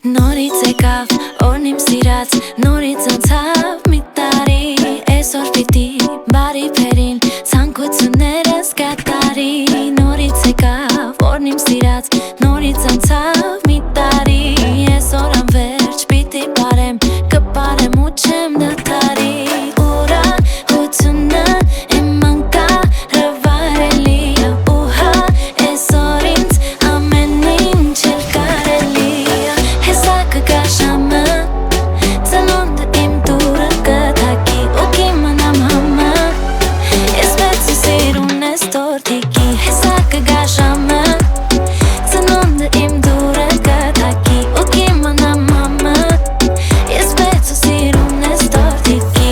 Նորից եկավ օրն իմ սիրած, նորից անցավ մի տարի, այսօր պիտի բարի փերին ցանկություններս կատարի։ Նորից եկավ օրն իմ սիրած, նորից անցավ մի տարի, այսօր անվերջ պիտի բարեմ, կպարեմ ու չեմ դադարի։ Ուրախությունը իմ անկառավարելի է, ու հա այսօր ինձ ամեն ինչ էլ կարելի է։ Հեսա կգա ժամը, ծնունդը իմ դուրը կթակի, ու կիմանամ համը, ես մեծ ու սիրուն ես տորտիկի։ Հեսա կգա ժամը, ծնունդը իմ դուրը կթակի, ու կիմանամ համը, ես մեծ ու սիրուն ես տորտիկի։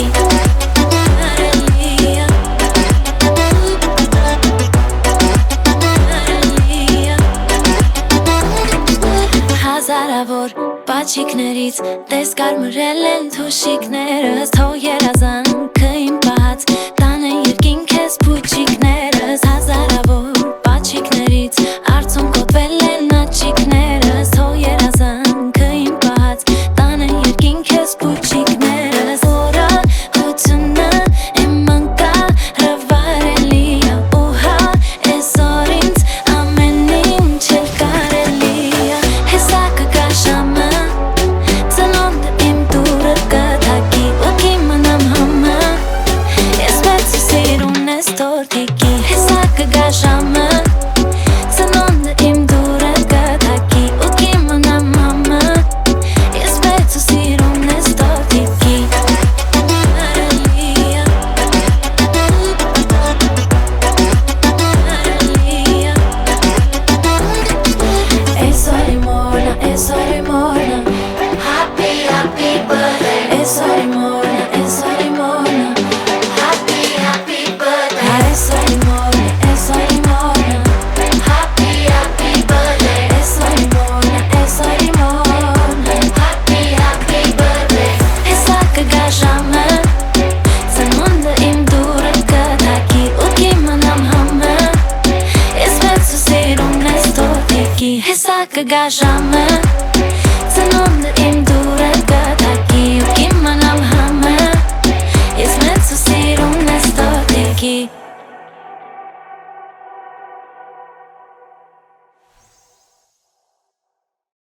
Հազարավոր պաչիկներից տես կարմրել են թուշիկներս, թո երազանքը իմ պահած տան են երկինք ես փուչիկներս։ Հազարավոր պաչիկներից արցուն կոտվել են աչիկներս, թո երազանքը իմ պահած տան են երկինք ես փուչիկներս։ Ուրախությունը իմ անկառավարելի է, ու հա այսօր ինձ ամեն ինչ էլ կարելի է։ Հեսա կգա ժամը, ծնունդը իմ դուրը կթակի, ու կիմանամ համը, ես մեծ ու սիրուն ես տորտիկի։ Հեսա կգա ժամը, ծնունդը իմ դուրը կթակի, ու կիմանամ համը, ես մեծ ու սիրուն ես տորտիկի։ Այսօր իմ օրն է, այսօր իմ օրն է, happy happy birthday։ Այսօր իմ օրն է, այսօր իմ օրն է, happy happy birthday։ Այսօր իմ օրն է, այսօր իմ օրն է, happy happy birthday։ Այսօր իմ օրն է, այսօր իմ օրն է, happy happy birthday։ Հեսա կգա ժամը, ծնունդը իմ դուրը կթակի, ու կիմանամ համը, ես մեծ ու սիրուն ես տորտիկի։ Հեսա կգա ժամը, ծնունդը իմ դուրը կթակի, ու կիմանամ համը, ես մեծ ու սիրուն ես տորտիկի։